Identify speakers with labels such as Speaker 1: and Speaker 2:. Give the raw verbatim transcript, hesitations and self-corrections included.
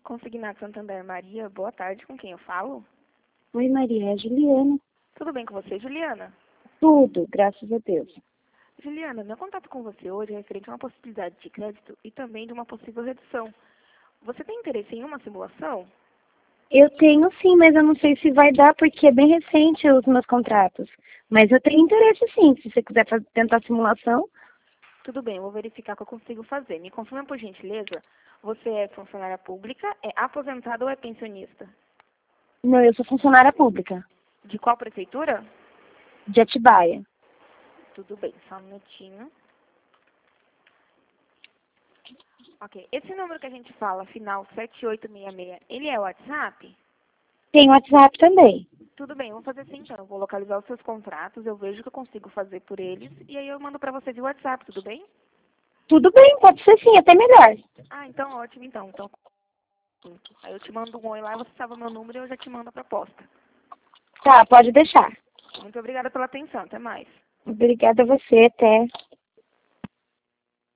Speaker 1: Consignado Santander Maria, boa tarde, com quem eu falo?
Speaker 2: Oi, Maria, é a Juliana.
Speaker 1: Tudo bem com você, Juliana?
Speaker 2: Tudo, graças a Deus.
Speaker 1: Juliana, meu contato com você hoje é referente a uma possibilidade de crédito e também de uma possível redução. Você tem interesse em uma simulação?
Speaker 2: Eu tenho sim, mas eu não sei se vai dar porque é bem recente os meus contratos. Mas eu tenho interesse sim, se você quiser fazer, tentar a simulação.
Speaker 1: Tudo bem, eu vou verificar o que eu consigo fazer. Me confirma, por gentileza, você é funcionária pública, é aposentada ou é pensionista?
Speaker 2: Não, eu sou funcionária pública,
Speaker 1: De qual prefeitura?
Speaker 2: de Atibaia.
Speaker 1: Tudo bem, só um minutinho. Ok, esse número que a gente fala, final sete oito seis seis, ele é o WhatsApp?
Speaker 2: Tem WhatsApp também.
Speaker 1: Tudo bem, eu vou fazer assim então. Eu vou localizar os seus contratos, eu vejo o que eu consigo fazer por eles e aí eu mando pra você via WhatsApp, tudo bem?
Speaker 2: Tudo bem, pode ser sim, até melhor.
Speaker 1: Ah, então ótimo então. Então, aí eu te mando um oi lá, você salva meu número e eu já te mando a proposta.
Speaker 2: Tá, pode deixar.
Speaker 1: Muito obrigada pela atenção, até mais.
Speaker 2: Obrigada a você, até.